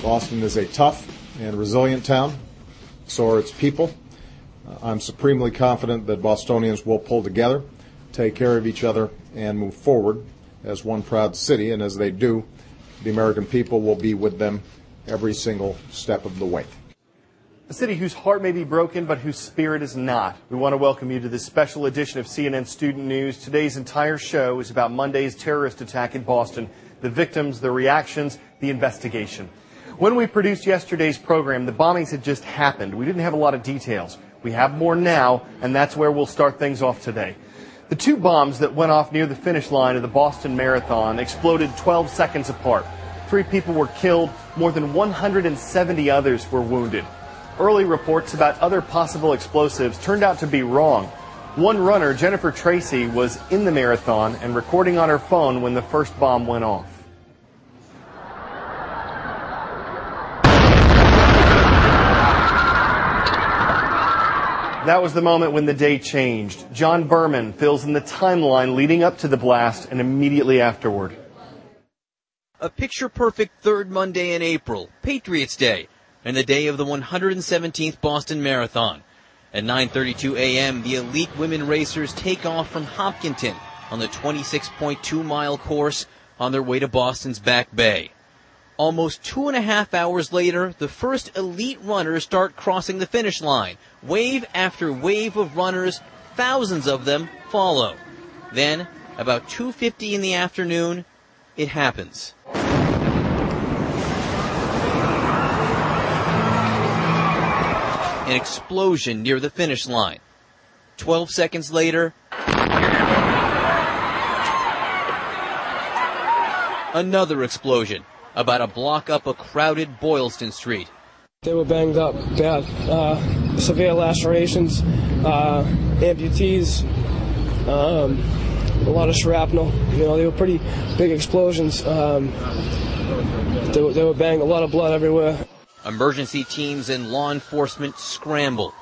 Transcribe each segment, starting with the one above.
Boston is a tough and resilient town. So are its people. I'm supremely confident that Bostonians will pull together, take care of each other, and move forward as one proud city. And as they do, the American people will be with them every single step of the way. A city whose heart may be broken, but whose spirit is not. We want to welcome you to this special edition of CNN Student News. Today's entire show is about Monday's terrorist attack in Boston, the victims, the reactions, the investigation. When we produced yesterday's program, the bombings had just happened. We didn't have a lot of details. We have more now, and that's where we'll start things off today. The two bombs that went off near the finish line of the Boston Marathon exploded 12 seconds apart. 3 people were killed, more than 170 others were wounded. Early reports about other possible explosives turned out to be wrong. One runner, Jennifer Tracy, was in the marathon and recording on her phone when the first bomb went off. That was the moment when the day changed. John Berman fills in the timeline leading up to the blast and immediately afterward. A picture-perfect third Monday in April, Patriots Day, and the day of the 117th Boston Marathon. At 9:32 a.m., the elite women racers take off from Hopkinton on the 26.2-mile course on their way to Boston's Back Bay. Almost 2.5 hours later, the first elite runners start crossing the finish line. Wave after wave of runners, thousands of them follow. Then, about 2:50 in the afternoon, it happens. An explosion near the finish line. 12 seconds later, another explosion about a block up a crowded Boylston Street. They were banged up bad, severe lacerations, amputees, a lot of shrapnel. You know, they were pretty big explosions. They were banged, a lot of blood everywhere. Emergency teams and law enforcement scramble.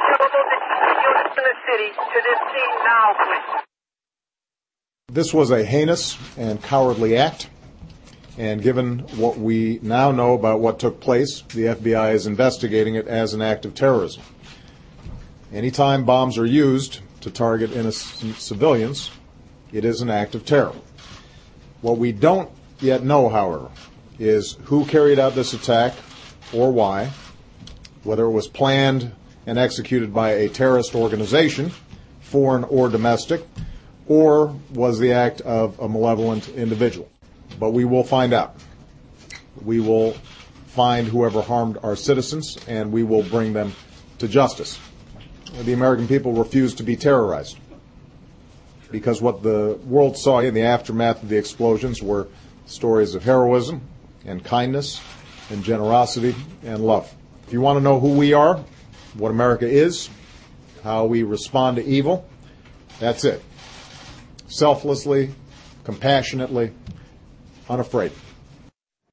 This was a heinous and cowardly act, and given what we now know about what took place, the FBI is investigating it as an act of terrorism. Anytime bombs are used to target innocent civilians, it is an act of terror. What we don't yet know, however, is who carried out this attack or why, whether it was planned and executed by a terrorist organization, foreign or domestic, or was the act of a malevolent individual. But we will find out. We will find whoever harmed our citizens, and we will bring them to justice. The American people refuse to be terrorized, because what the world saw in the aftermath of the explosions were stories of heroism and kindness and generosity and love. If you want to know who we are, what America is, how we respond to evil, that's it. Selflessly, compassionately, unafraid.